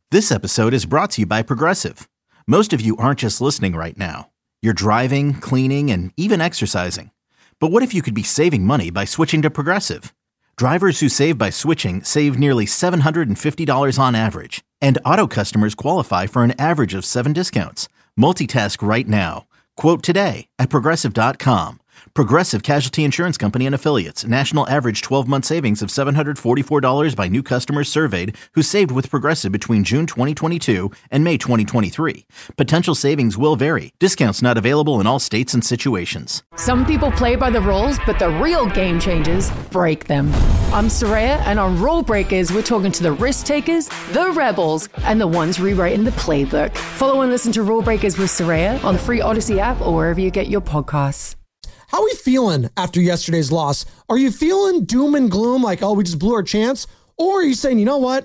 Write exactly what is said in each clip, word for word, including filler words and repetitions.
This episode is brought to you by Progressive. Most of you aren't just listening right now. You're driving, cleaning, and even exercising. But what if you could be saving money by switching to Progressive? Drivers who save by switching save nearly seven hundred fifty dollars on average. And auto customers qualify for an average of seven discounts. Multitask right now. Quote today at Progressive dot com. Progressive Casualty Insurance Company and Affiliates. National average twelve-month savings of seven hundred forty-four dollars by new customers surveyed who saved with Progressive between June twenty twenty-two and May twenty twenty-three. Potential savings will vary. Discounts not available in all states and situations. Some people play by the rules, but the real game changers break them. I'm Soraya, and on Rule Breakers, we're talking to the risk takers, the rebels, and the ones rewriting the playbook. Follow and listen to Rule Breakers with Soraya on the free Odyssey app or wherever you get your podcasts. How are we feeling after yesterday's loss? Are you feeling doom and gloom like, oh, we just blew our chance? Or are you saying, you know what?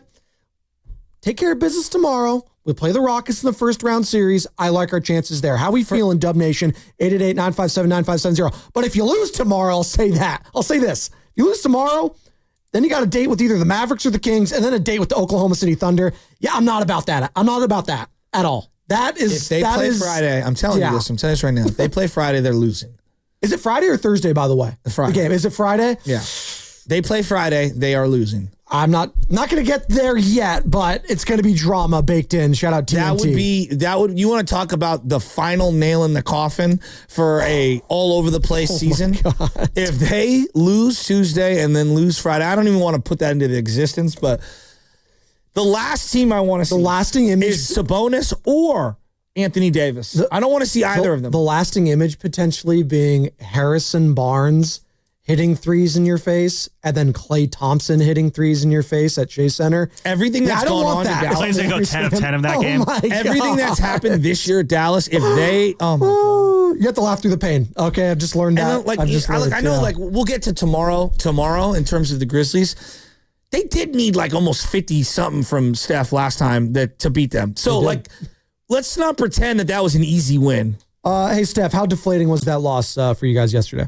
Take care of business tomorrow. We'll play the Rockets in the first round series. I like our chances there. How are we feeling, Dub Nation? eight eight eight, nine five seven, nine five seven zero. But if you lose tomorrow, I'll say that. I'll say this. If you lose tomorrow, then you got a date with either the Mavericks or the Kings, and then a date with the Oklahoma City Thunder. Yeah, I'm not about that. I'm not about that at all. That is... If they that play is, Friday, I'm telling yeah. you this. I'm telling you this right now. If they play Friday, they're losing. Is it Friday or Thursday, by the way? Friday. The game. Is it Friday? Yeah. They play Friday, they are losing. I'm not not going to get there yet, but it's going to be drama baked in. Shout out T N T. That would be, that would, you want to talk about the final nail in the coffin for a all over the place oh season? If they lose Tuesday and then lose Friday, I don't even want to put that into the existence, but the last team I want to see the lasting image is Sabonis or Anthony Davis. The, I don't want to see either the, of them. The lasting image potentially being Harrison Barnes hitting threes in your face, and then Klay Thompson hitting threes in your face at Chase Center. Everything that's yeah, going on that. in Dallas. He's going to go ten of ten of that oh game. Everything that's happened this year at Dallas, if they, oh my God. You have to laugh through the pain. Okay, I've just learned that. Then, like, I've just I, learned, I know, yeah. like, we'll get to tomorrow, tomorrow in terms of the Grizzlies. They did need like almost fifty-something from Steph last time that to beat them. So, like, let's not pretend that that was an easy win. Uh, hey, Steph, how deflating was that loss uh, for you guys yesterday?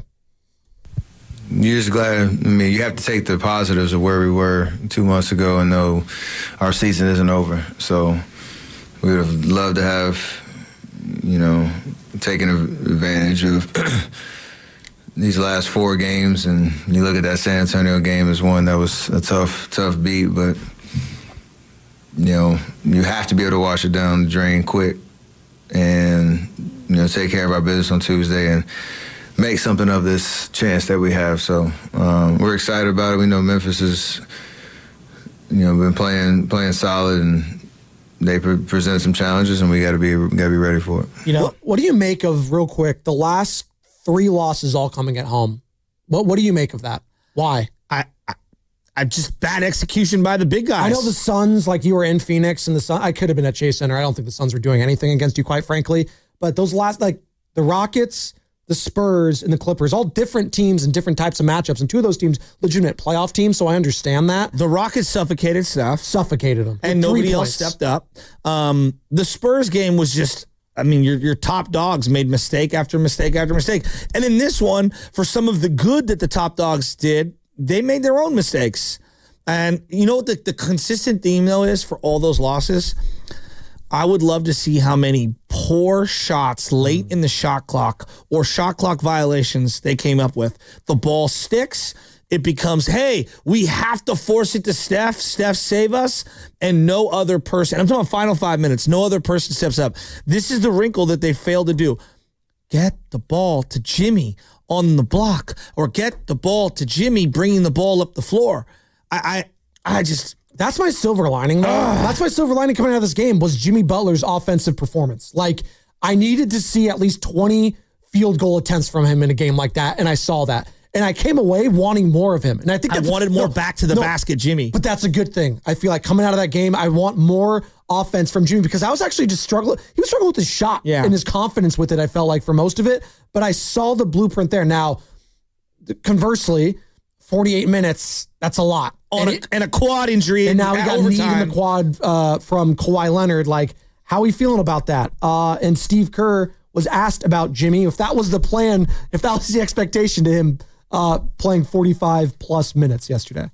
You're just glad. I mean, you have to take the positives of where we were two months ago and know our season isn't over. So we would have loved to have, you know, taken advantage of these last four games. And you look at that San Antonio game as one that was a tough, tough beat. But, you know, you have to be able to wash it down the drain quick and, you know, take care of our business on Tuesday and make something of this chance that we have. So um, we're excited about it. We know Memphis has, you know, been playing playing solid, and they pre- present some challenges, and we got to be got to be ready for it. You know, what, what do you make of, real quick, the last three losses all coming at home? What What do you make of that? Why? I, I, I just bad execution by the big guys. I know the Suns, like you were in Phoenix, and the Sun. I could have been at Chase Center. I don't think the Suns were doing anything against you, quite frankly. But those last, like the Rockets, the Spurs, and the Clippers, all different teams and different types of matchups. And two of those teams, legitimate playoff teams, so I understand that. The Rockets suffocated Steph. Suffocated them. And nobody else stepped up. Um, the Spurs game was just, I mean, your your top dogs made mistake after mistake after mistake. And in this one, for some of the good that the top dogs did, they made their own mistakes. And you know what the, the consistent theme, though, is for all those losses? I would love to see how many poor shots late in the shot clock or shot clock violations they came up with. The ball sticks. It becomes, hey, we have to force it to Steph. Steph, save us. And no other person. I'm talking final five minutes. No other person steps up. This is the wrinkle that they failed to do. Get the ball to Jimmy on the block, or get the ball to Jimmy bringing the ball up the floor. I, I, I just... That's my silver lining, though. Ugh. That's my silver lining coming out of this game was Jimmy Butler's offensive performance. Like, I needed to see at least twenty field goal attempts from him in a game like that, and I saw that. And I came away wanting more of him. And I think I that's, wanted more no, back to the no, basket, Jimmy. But that's a good thing. I feel like coming out of that game, I want more offense from Jimmy, because I was actually just struggling. He was struggling with his shot yeah. and his confidence with it, I felt like, for most of it. But I saw the blueprint there. Now, conversely, forty-eight minutes, that's a lot. On and, a, it, and a quad injury. And now we got a knee in the quad uh, from Kawhi Leonard. Like, how are we feeling about that? Uh, and Steve Kerr was asked about Jimmy, if that was the plan, if that was the expectation to him uh, playing forty-five plus minutes yesterday.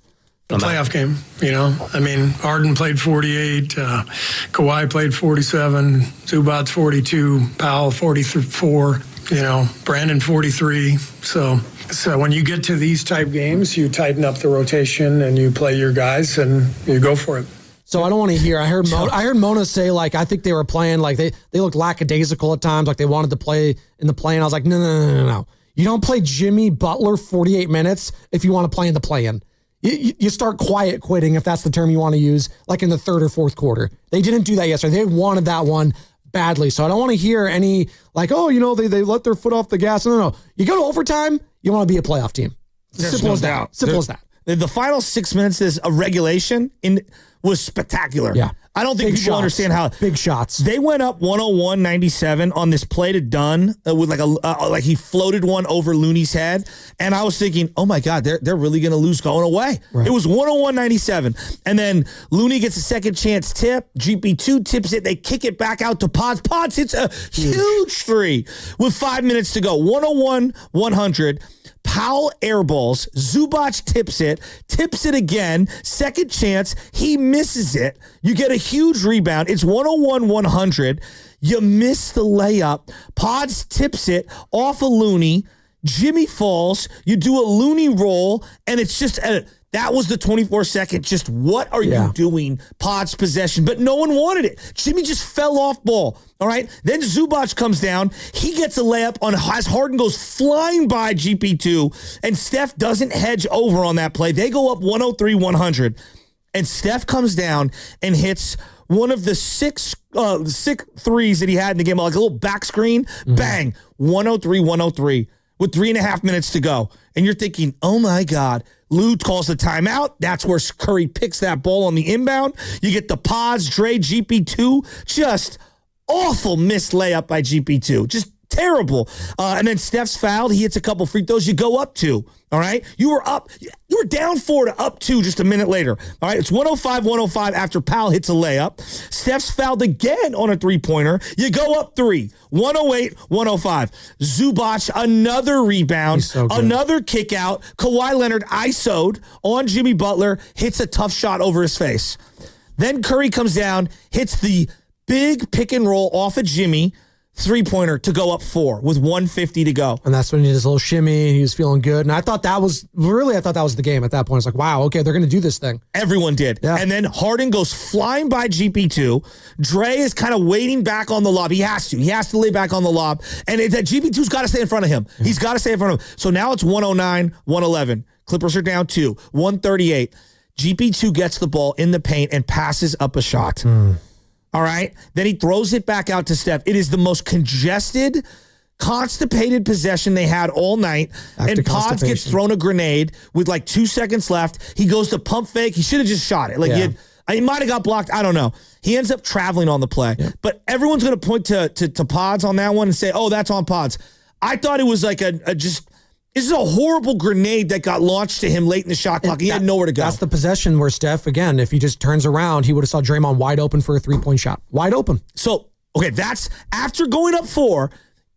A playoff game, you know. I mean, Harden played forty-eight, uh, Kawhi played forty-seven, Zubac's forty-two, Powell forty-four, you know, Brandon forty-three. So, so when you get to these type games, you tighten up the rotation and you play your guys and you go for it. So I don't want to hear. I heard Mo, I heard Mona say, like, I think they were playing, like, they, they looked lackadaisical at times, like they wanted to play in the play-in. I was like, no, no, no, no, no. You don't play Jimmy Butler forty-eight minutes if you want to play in the play-in. You, you start quiet quitting, if that's the term you want to use, like in the third or fourth quarter. They didn't do that yesterday. They wanted that one badly. So I don't want to hear any, like, oh, you know, they, they let their foot off the gas. No, no, no. You go to overtime, you want to be a playoff team. Simple as that. Simple as that. The final six minutes is a regulation in was spectacular. Yeah. I don't think Big people shots. understand how Big shots. They went up one oh one ninety-seven on this play to Dunn uh, with like a uh, like he floated one over Looney's head, and I was thinking, oh my God, they're they're really going to lose going away. Right. It was one oh one ninety-seven, and then Looney gets a second chance tip. G P two tips it. They kick it back out to Pods. Pods hits a huge, huge three with five minutes to go. one oh one one hundred. Powell airballs. Zubac tips it, tips it again. Second chance, he misses it. You get a huge rebound. It's one oh one one hundred. You miss the layup. Pods tips it off a Looney. Jimmy falls. You do a Looney roll, and it's just a. That was the twenty-four second. Just what are yeah. you doing? Pod's possession. But no one wanted it. Jimmy just fell off ball. All right. Then Zubac comes down. He gets a layup on as Harden goes flying by G P two. And Steph doesn't hedge over on that play. They go up one oh three one hundred. And Steph comes down and hits one of the six uh, six threes that he had in the game, like a little back screen. Mm-hmm. Bang. one oh three one oh three with three and a half minutes to go. And you're thinking, oh my God. Lou calls the timeout. That's where Curry picks that ball on the inbound. You get the Pods, Dre, G P two. Just awful missed layup by G P two. Just terrible. Uh, and then Steph's fouled. He hits a couple free throws. You go up two. All right. You were up. You were down four to up two just a minute later. All right. It's one oh five one oh five after Powell hits a layup. Steph's fouled again on a three-pointer. You go up three. one oh eight one oh five. Zubac, another rebound. So another kick out. Kawhi Leonard I S O'd on Jimmy Butler. Hits a tough shot over his face. Then Curry comes down, hits the big pick and roll off of Jimmy. Three-pointer to go up four with one fifty to go. And that's when he did his little shimmy and he was feeling good. And I thought that was, really, I thought that was the game at that point. It's like, wow, okay, they're going to do this thing. Everyone did. Yeah. And then Harden goes flying by G P two. Dre is kind of waiting back on the lob. He has to. He has to lay back on the lob. And it, that G P two's got to stay in front of him. Yeah. He's got to stay in front of him. So now it's one oh nine one eleven. Clippers are down two. one thirty-eight. G P two gets the ball in the paint and passes up a shot. Mm. All right. Then he throws it back out to Steph. It is the most congested, constipated possession they had all night. Back and Pods gets thrown a grenade with like two seconds left. He goes to pump fake. He should have just shot it. Like yeah. he, had, he might have got blocked. I don't know. He ends up traveling on the play. Yeah. But everyone's going to point to, to to Pods on that one and say, oh, that's on Pods. I thought it was like a, a just... This is a horrible grenade that got launched to him late in the shot clock. He that, had nowhere to go. That's the possession where Steph, again, if he just turns around, he would have saw Draymond wide open for a three-point shot. Wide open. So, okay, that's after going up four,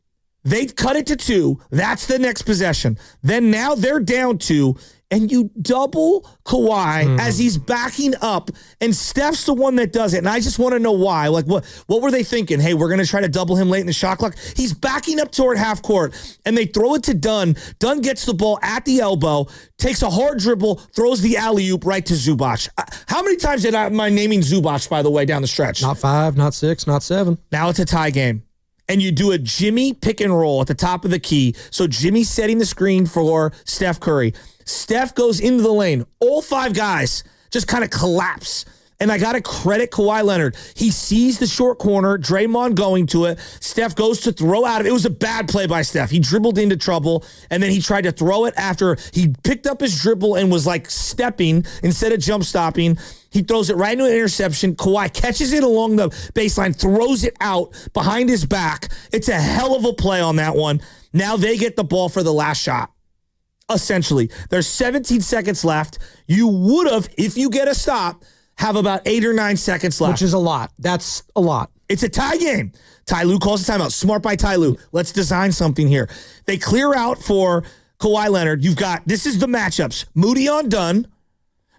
they cut it to two. That's the next possession. Then now they're down two, and you double Kawhi mm. as he's backing up, and Steph's the one that does it. And I just want to know why. Like, what what were they thinking? Hey, we're going to try to double him late in the shot clock. He's backing up toward half court, and they throw it to Dunn. Dunn gets the ball at the elbow, takes a hard dribble, throws the alley-oop right to Zubac. How many times did I am I naming Zubac, by the way, down the stretch? Not five, not six, not seven. Now it's a tie game. And you do a Jimmy pick and roll at the top of the key. So Jimmy's setting the screen for Steph Curry. Steph goes into the lane. All five guys just kind of collapse. And I got to credit Kawhi Leonard. He sees the short corner, Draymond going to it. Steph goes to throw out of it. It was a bad play by Steph. He dribbled into trouble, and then he tried to throw it after he picked up his dribble and was like stepping instead of jump stopping. He throws it right into an interception. Kawhi catches it along the baseline, throws it out behind his back. It's a hell of a play on that one. Now they get the ball for the last shot. Essentially, there's seventeen seconds left. You would have, if you get a stop, have about eight or nine seconds left. Which is a lot. That's a lot. It's a tie game. Ty Lue calls a timeout. Smart by Ty Lue. Let's design something here. They clear out for Kawhi Leonard. You've got, this is the matchups. Moody on Dunn.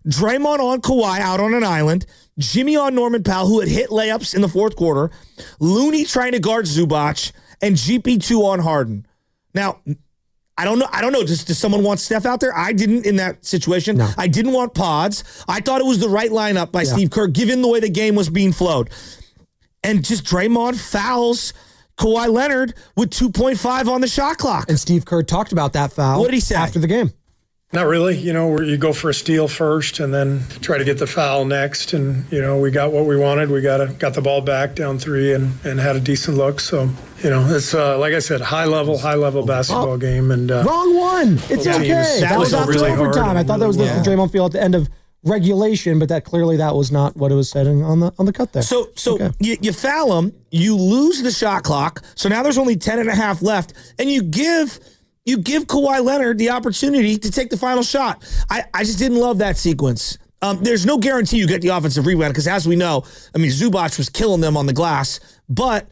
Draymond on Kawhi out on an island, Jimmy on Norman Powell, who had hit layups in the fourth quarter, Looney trying to guard Zubac, and G P two on Harden. Now, I don't know. I don't know. Does, does someone want Steph out there? I didn't in that situation. No. I didn't want Pods. I thought it was the right lineup by yeah. Steve Kerr, given the way the game was being flowed. And just Draymond fouls Kawhi Leonard with two point five on the shot clock. And Steve Kerr talked about that foul. What did he say after the game? Not really. You know, where you go for a steal first and then try to get the foul next. And, you know, we got what we wanted. We got a, got the ball back down three and, and had a decent look. So, you know, it's, uh, like I said, high level, high level basketball oh, game. And uh, Wrong one. It's teams. okay. That, That was was after really hard overtime. I thought that was yeah. the Draymond Field at the end of regulation, but that clearly that was not what it was setting on the on the cut there. So so okay. you, you foul him, you lose the shot clock. So now there's only ten and a half left, and you give you give Kawhi Leonard the opportunity to take the final shot. I, I just didn't love that sequence. Um, there's no guarantee you get the offensive rebound because, as we know, I mean, Zubac was killing them on the glass, but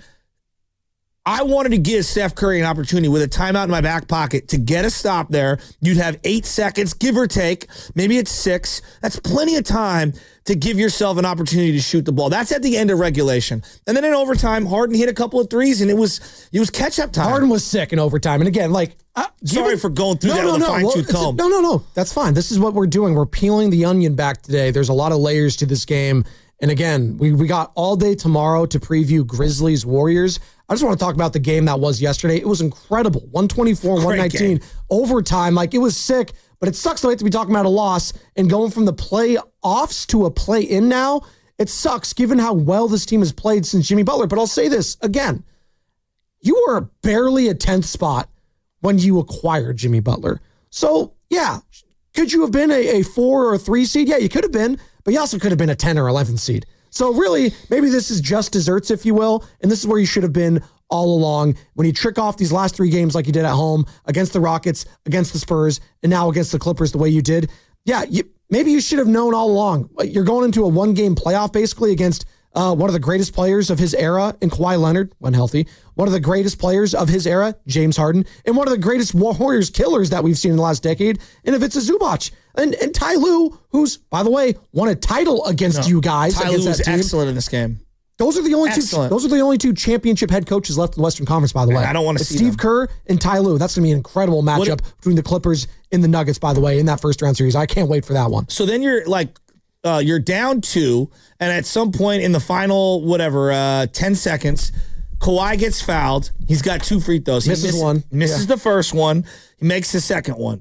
I wanted to give Steph Curry an opportunity with a timeout in my back pocket to get a stop there. You'd have eight seconds, give or take. Maybe it's six. That's plenty of time to give yourself an opportunity to shoot the ball. That's at the end of regulation. And then in overtime, Harden hit a couple of threes, and it was it was catch-up time. Harden was sick in overtime. And again, like... Uh, Sorry given, for going through no, that no, with no. a fine-tooth well, comb. No, no, no. That's fine. This is what we're doing. We're peeling the onion back today. There's a lot of layers to this game. And again, we, we got all day tomorrow to preview Grizzlies Warriors. I just want to talk about the game that was yesterday. It was incredible. one twenty-four, one nineteen. Overtime. Like, it was sick. But it sucks the way to be talking about a loss and going from the playoffs to a play-in now. It sucks given how well this team has played since Jimmy Butler. But I'll say this again. You were barely a tenth spot when you acquired Jimmy Butler. So, yeah, could you have been a, a four or a three seed? Yeah, you could have been, but you also could have been a ten or eleven seed. So really, maybe this is just desserts, if you will, and this is where you should have been all along when you trick off these last three games like you did at home against the Rockets, against the Spurs, and now against the Clippers the way you did. Yeah, you, maybe you should have known all along. You're going into a one-game playoff basically against Uh, one of the greatest players of his era in Kawhi Leonard, when healthy. One of the greatest players of his era, James Harden. And one of the greatest Warriors killers that we've seen in the last decade, and if it's a Zubac. And and Ty Lue, who's, by the way, won a title against No, you guys. Ty against Lue was that team. excellent in this game. Those are the only Excellent. two. Those are the only two championship head coaches left in the Western Conference. By the way, Man, I don't wanna It's see Steve them. Kerr and Ty Lue. That's going to be an incredible matchup What- between the Clippers and the Nuggets. By the way, in that first round series, I can't wait for that one. So then you're like, uh, you're down two, and at some point in the final, whatever, uh, ten seconds, Kawhi gets fouled. He's got two free throws. He Misses miss- one. Misses Yeah. the first one. He makes the second one.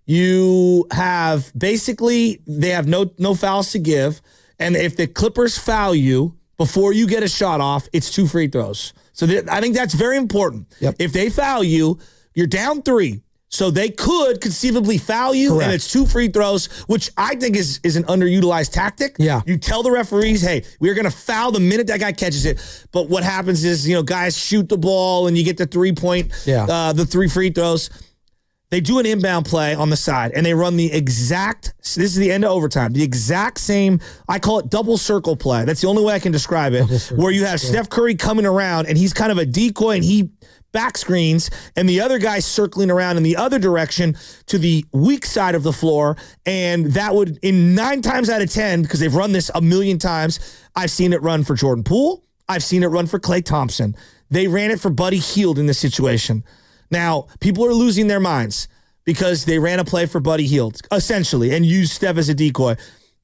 You have basically they have no no fouls to give, and if the Clippers foul you before you get a shot off, it's two free throws. So th- I think that's very important. Yep. If they foul you, you're down three. So they could conceivably foul you, Correct. and it's two free throws, which I think is, is an underutilized tactic. Yeah. You tell the referees, hey, we're going to foul the minute that guy catches it. But what happens is, you know, guys shoot the ball, and you get the three-point, Yeah. uh, the three free throws. They do an inbound play on the side, and they run the exact, this is the end of overtime, the exact same, I call it double circle play. That's the only way I can describe it, where you have Steph Curry coming around, and he's kind of a decoy, and he back screens, and the other guy's circling around in the other direction to the weak side of the floor, and that would, in nine times out of ten, because they've run this a million times, I've seen it run for Jordan Poole, I've seen it run for Klay Thompson. They ran it for Buddy Hield in this situation. Now, people are losing their minds because they ran a play for Buddy Hield, essentially, and used Steph as a decoy.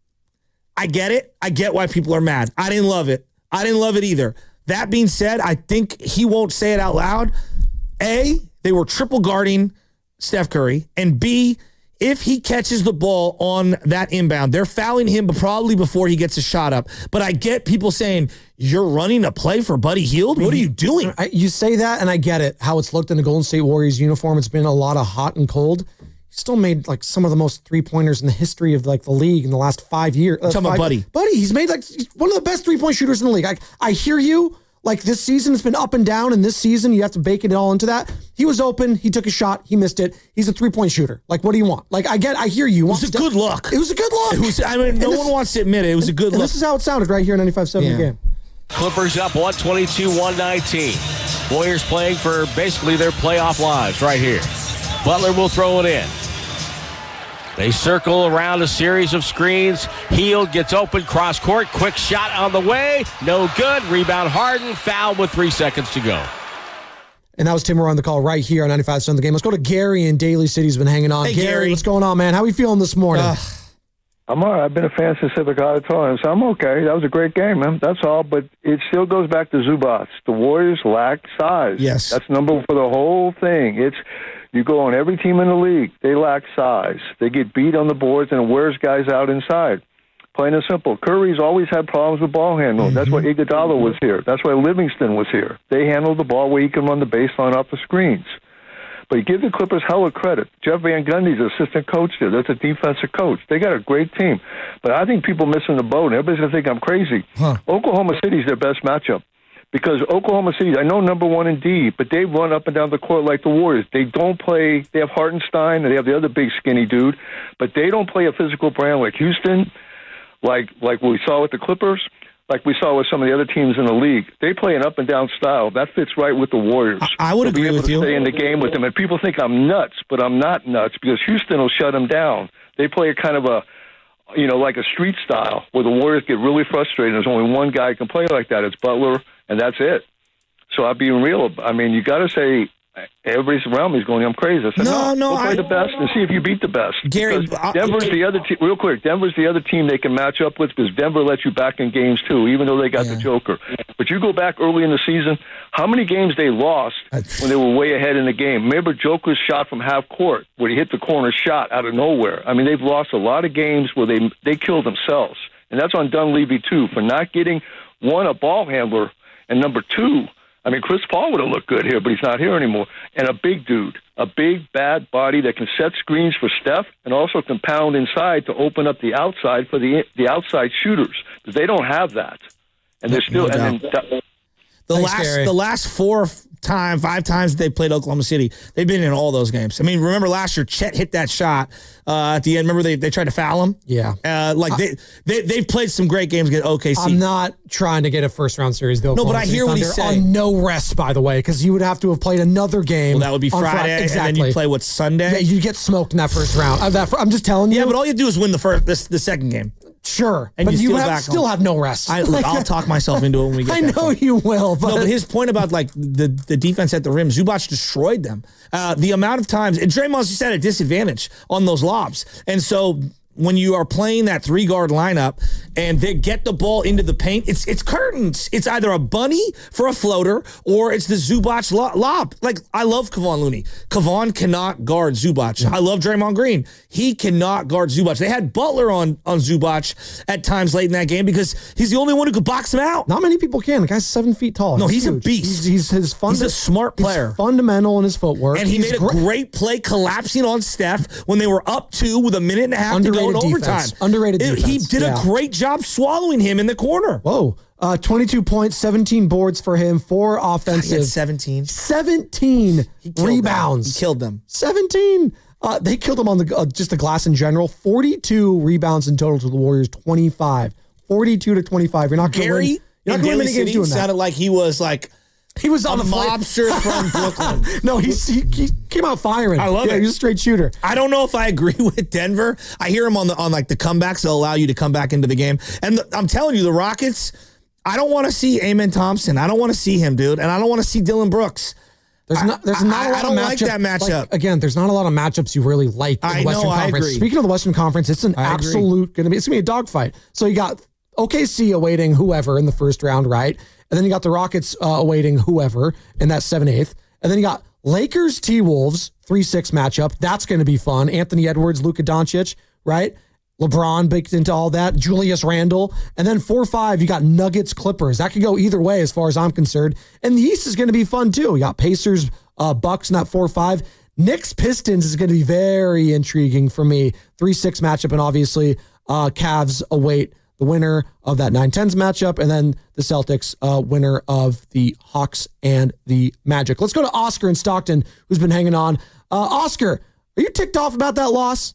I get it. I get why people are mad. I didn't love it. I didn't love it either. That being said, I think he won't say it out loud. A, they were triple guarding Steph Curry, and B, if he catches the ball on that inbound, they're fouling him probably before he gets a shot up. But I get people saying, you're running a play for Buddy Hield? What are you doing? I, you say that, and I get it, how it's looked in the Golden State Warriors uniform. It's been a lot of hot and cold. He still made like some of the most three-pointers in the history of like the league in the last five years. Uh, Talking about five- Buddy. Buddy, he's made like one of the best three-point shooters in the league. I, I hear you. Like this season has been up and down, and this season you have to bake it all into that. He was open. He took a shot. He missed it. He's a three-point shooter. Like, what do you want? Like, I get, I hear you. It was a good look. It was a good look. It was. I mean, no And this- one wants to admit it. It was a good And look. this is how it sounded right here in ninety-five seven Yeah. the game. Clippers up one twenty-two one nineteen. Warriors playing for basically their playoff lives right here. Butler will throw it in. They circle around a series of screens. Hield gets open, cross court, quick shot on the way. No good. Rebound Harden, foul with three seconds to go. And that was Tim Moore on the call right here on ninety-five percent of the game. Let's go to Gary in Daly City. He's been hanging on. Hey, Gary, Gary, what's going on, man? How are we feeling this morning? Uh, I'm all right. I've been a fan since Civic Auditorium, so I'm okay. That was a great game, man. That's all. But it still goes back to Zubats. The Warriors lack size. Yes. That's number one for the whole thing. It's you go on every team in the league. They lack size. They get beat on the boards, and it wears guys out inside. Plain and simple. Curry's always had problems with ball handling. Mm-hmm. That's why Iguodala was here. That's why Livingston was here. They handled the ball where he can run the baseline off the screens. But you give the Clippers hella credit. Jeff Van Gundy's assistant coach there. That's a defensive coach. They got a great team. But I think people missing the boat, and everybody's going to think I'm crazy. Huh. Oklahoma City's their best matchup. Because Oklahoma City, I know number one in D, but they run up and down the court like the Warriors. They don't play. They have Hartenstein, and they have the other big skinny dude. But they don't play a physical brand like Houston, like like we saw with the Clippers, like we saw with some of the other teams in the league. They play an up-and-down style. That fits right with the Warriors. I, I would They'll agree be able with to you. Stay in the game with them. And people think I'm nuts, but I'm not nuts because Houston will shut them down. They play a kind of a, you know, like a street style where the Warriors get really frustrated. There's only one guy who can play like that. It's Butler, and that's it. So I'm being real. I mean, you got to say, everybody's around me is going, I'm crazy. I said, no, no, no, go play I, the best and see if you beat the best. Gary, because Denver's the other team. Real quick, Denver's the other team they can match up with because Denver lets you back in games too, even though they got yeah. the Joker. But you go back early in the season, how many games they lost when they were way ahead in the game? Remember Joker's shot from half court where he hit the corner shot out of nowhere. I mean, they've lost a lot of games where they they killed themselves, and that's on Dunleavy too for not getting one a ball handler, and number two. I mean, Chris Paul would have looked good here, but he's not here anymore. And a big dude, a big, bad body that can set screens for Steph and also can pound inside to open up the outside for the the outside shooters. Because they don't have that. And they're still... No and then the Thanks, last Gary. the last four time, five times they played Oklahoma City, they've been in all those games. I mean, remember last year, Chet hit that shot uh, at the end. Remember they, they tried to foul him? Yeah. Uh, like, I, they, they, they've played some great games against O K C. I'm not trying to get a first-round series, though. No, but I hear what he's saying. On no rest, by the way, because you would have to have played another game. Well, that would be Friday, Friday. Exactly. and then you play, what, Sunday? Yeah, you get smoked in that first round. Uh, that, I'm just telling you. Yeah, but all you do is win the first, this, the second game. Sure, and but you you steal have, back still home. have no rest. I, look, I'll talk myself into it when we get I there. know you will. But. No, but his point about like the, the defense at the rim, Zubac destroyed them. Uh, the amount of times, and Draymond's just at a disadvantage on those lobs. And so when you are playing that three-guard lineup and they get the ball into the paint, it's it's curtains. It's either a bunny for a floater or it's the Zubac lo- lob. Like, I love Kevon Looney. Kevon cannot guard Zubac. I love Draymond Green. He cannot guard Zubac. They had Butler on, on Zubac at times late in that game because he's the only one who could box him out. Not many people can. The guy's seven feet tall. No, he's, he's a huge. beast. He's, he's, his funda- he's a smart player. He's fundamental in his footwork. And he he's made a great. great play collapsing on Steph when they were up two with a minute and a half Underrated to go in defense. overtime. Underrated It- defense. He did yeah. a great job swallowing him in the corner. Whoa. Uh, twenty-two points, seventeen boards for him, four God, offensive. he had seventeen. seventeen He killed rebounds. Them. He killed them. seventeen. Uh, they killed him on the uh, just the glass in general. forty-two rebounds in total to the Warriors, twenty-five. forty-two to twenty-five. You're not going to win. Gary You're in not going to win Daly any games City doing that. sounded like he was like He was on a the flight. mobster from Brooklyn. No, he's, he he came out firing. I love yeah, it. He's a straight shooter. I don't know if I agree with Denver. I hear him on the on like the comebacks that allow you to come back into the game. And the, I'm telling you, the Rockets, I don't want to see Amen Thompson. I don't want to see him, dude. And I don't want to see Dylan Brooks. There's not. There's not I, a lot I don't of like matchup, that matchup. Like, again, there's not a lot of matchups you really like in I the Western know, I Conference. agree. Speaking of the Western Conference, it's an I agree. absolute going to be. It's going to be a dogfight. So you got O K C awaiting whoever in the first round, right? And then you got the Rockets uh, awaiting whoever in that seven eighth. And then you got Lakers T Wolves three six matchup. That's going to be fun. Anthony Edwards, Luka Doncic, right? LeBron baked into all that. Julius Randle. And then four five, you got Nuggets Clippers. That could go either way as far as I'm concerned. And the East is going to be fun too. You got Pacers, uh, Bucks in that four five. Knicks Pistons is going to be very intriguing for me. three six matchup. And obviously, uh, Cavs await the winner of that nine tens matchup. And then the Celtics, uh, winner of the Hawks and the Magic. Let's go to Oscar in Stockton, who's been hanging on. Uh, Oscar, are you ticked off about that loss?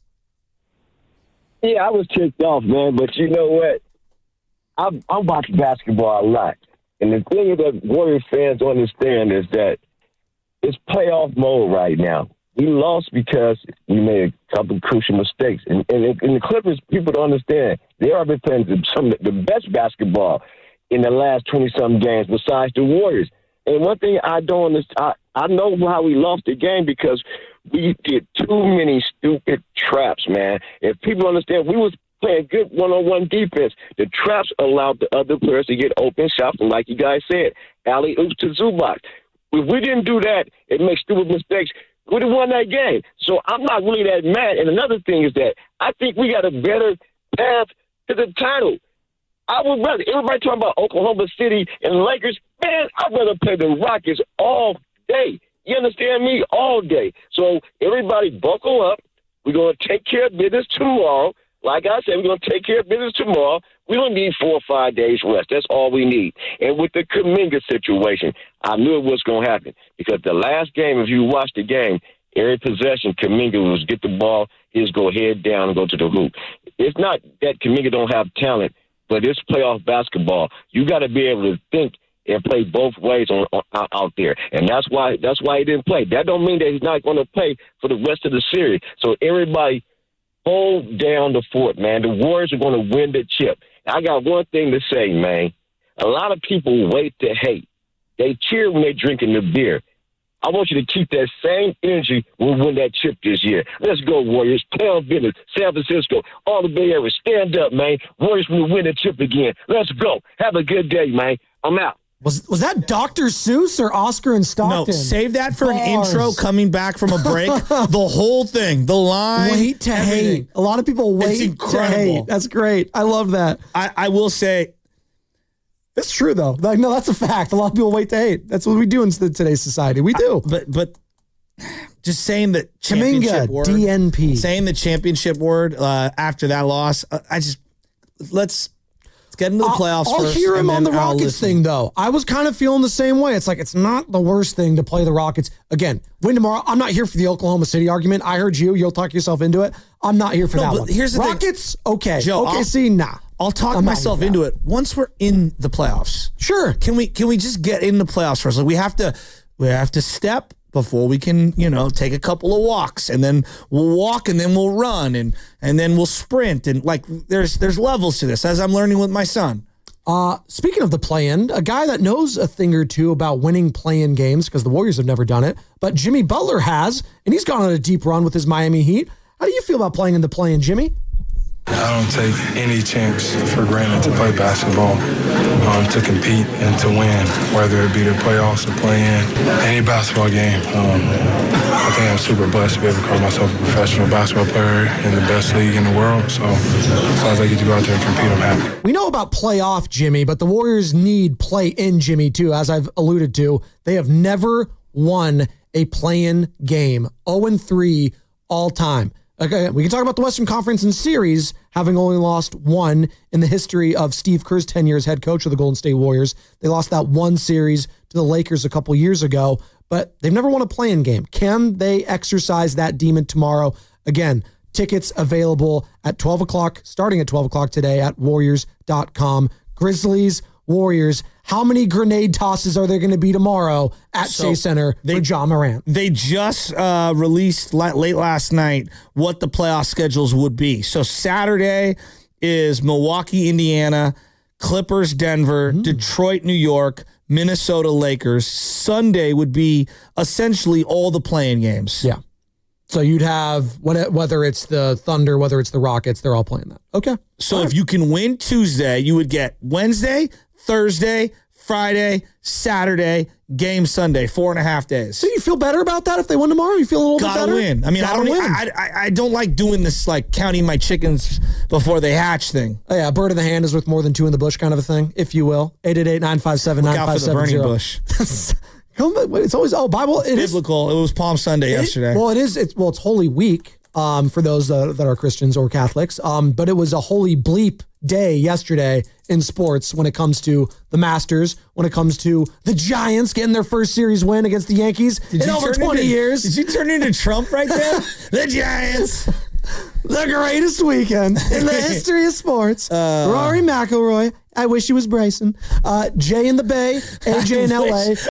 Yeah, I was ticked off, man. But you know what? I'm, I'm watching basketball a lot. And the thing that Warriors fans understand is that it's playoff mode right now. we lost because we made a couple crucial mistakes. And, and, and the Clippers, people don't understand, they are been playing some of the best basketball in the last twenty-something games besides the Warriors. And one thing I don't understand, I, I know how we lost the game because we did too many stupid traps, man. If people understand, we was playing good one-on-one defense. The traps allowed the other players to get open shots, and like you guys said, alley-oops to Zubac. If we didn't do that and make stupid mistakes, we would have won that game. So I'm not really that mad. And another thing is that I think we got a better path to the title. I would rather, everybody talking about Oklahoma City and Lakers, man, I'd rather play the Rockets all day. You understand me? All day. So everybody buckle up. We're going to take care of business tomorrow. Like I said, we're going to take care of business tomorrow. We don't need four or five days rest. That's all we need. And with the Kuminga situation, I knew it was going to happen because the last game, if you watch the game, every possession, Kuminga was get the ball, he'll go head down and go to the hoop. It's not that Kuminga don't have talent, but it's playoff basketball. You got to be able to think and play both ways on, on out there, and that's why that's why he didn't play. That don't mean that he's not going to play for the rest of the series. So everybody hold down the fort, man. The Warriors are going to win the chip. I got one thing to say, man. A lot of people wait to hate. They cheer when they're drinking the beer. I want you to keep that same energy when we win that chip this year. Let's go, Warriors. Play on business. San Francisco, all the Bay Area. Stand up, man. Warriors will win the chip again. Let's go. Have a good day, man. I'm out. Was was that Doctor Seuss or Oscar and Stockton? No, save that for Bars. an intro coming back from a break. The whole thing, the line. Wait to everything. hate. A lot of people wait to hate. That's great. I love that. I, I will say. That's true, though. Like, no, that's a fact. A lot of people wait to hate. That's what we do in today's society. We do. I, but but just saying the championship Kuminga, word. D N P. Saying the championship word uh, after that loss. Uh, I just, let's. Get into the playoffs I'll, I'll first. hear him on the I'll Rockets listen. thing, though. I was kind of feeling the same way. It's like, it's not the worst thing to play the Rockets. Again, win tomorrow. I'm not here for the Oklahoma City argument. I heard you. You'll talk yourself into it. I'm not here for No, that but one. here's the thing. Rockets, okay. Joe, okay, I'll- see, nah. I'll talk I'm not myself here for into that. it. Once we're in the playoffs, Sure. Can we can we just get in the playoffs first? Like we have to we have to step before we can, you know, take a couple of walks, and then we'll walk, and then we'll run, and and then we'll sprint, and like there's there's levels to this, as I'm learning with my son. Uh, speaking of the play-in, a guy that knows a thing or two about winning play-in games, because the Warriors have never done it, but Jimmy Butler has, and he's gone on a deep run with his Miami Heat. How do you feel about playing in the play-in, Jimmy? I don't take any chance for granted to play basketball, um, to compete and to win, whether it be the playoffs or play-in, any basketball game. Um, I think I'm super blessed to be able to call myself a professional basketball player in the best league in the world. So as long as I get to go out there and compete, I'm happy. We know about playoff Jimmy, but the Warriors need play-in Jimmy too, as I've alluded to. They have never won a play-in game. oh and three all time. Okay, we can talk about the Western Conference in series, having only lost one in the history of Steve Kerr's tenure as head coach of the Golden State Warriors. They lost that one series to the Lakers a couple years ago, but they've never won a play-in game. Can they exercise that demon tomorrow? Again, tickets available at twelve o'clock, starting at twelve o'clock today at Warriors dot com. Grizzlies, Warriors. How many grenade tosses are there going to be tomorrow at So Chase Center they- for Ja Morant? They just uh, released la- late last night what the playoff schedules would be. So Saturday is Milwaukee, Indiana, Clippers, Denver, Mm. Detroit, New York, Minnesota, Lakers. Sunday would be essentially all the playing games. Yeah. So you'd have, when- whether it's the Thunder, whether it's the Rockets, they're all playing that. Okay. So if you can win Tuesday, you would get Wednesday, Thursday, Friday, Saturday, game Sunday, four and a half days. So you feel better about that if they win tomorrow? You feel a little Gotta bit better? win. I mean, Gotta I don't. win. I, I I don't like doing this like counting my chickens before they hatch thing. Oh, yeah, a bird in the hand is worth more than two in the bush kind of a thing, if you will. eight eight eight, nine five seven, Look nine out five for the seven burning zero. bush. Come on, It's always, oh, Bible. It is. Biblical. It was Palm Sunday It- yesterday. well, it is. It's well, it's Holy Week um, for those that, that are Christians or Catholics. Um, but it was a holy bleep day yesterday in sports when it comes to the Masters, when it comes to the Giants getting their first series win against the Yankees Did in you over turn twenty into- years. Did you turn into Trump right there? The Giants. The greatest weekend in the history of sports. Uh, Rory McIlroy. I wish he was Bryson. Uh, Jay in the Bay. A J in L A.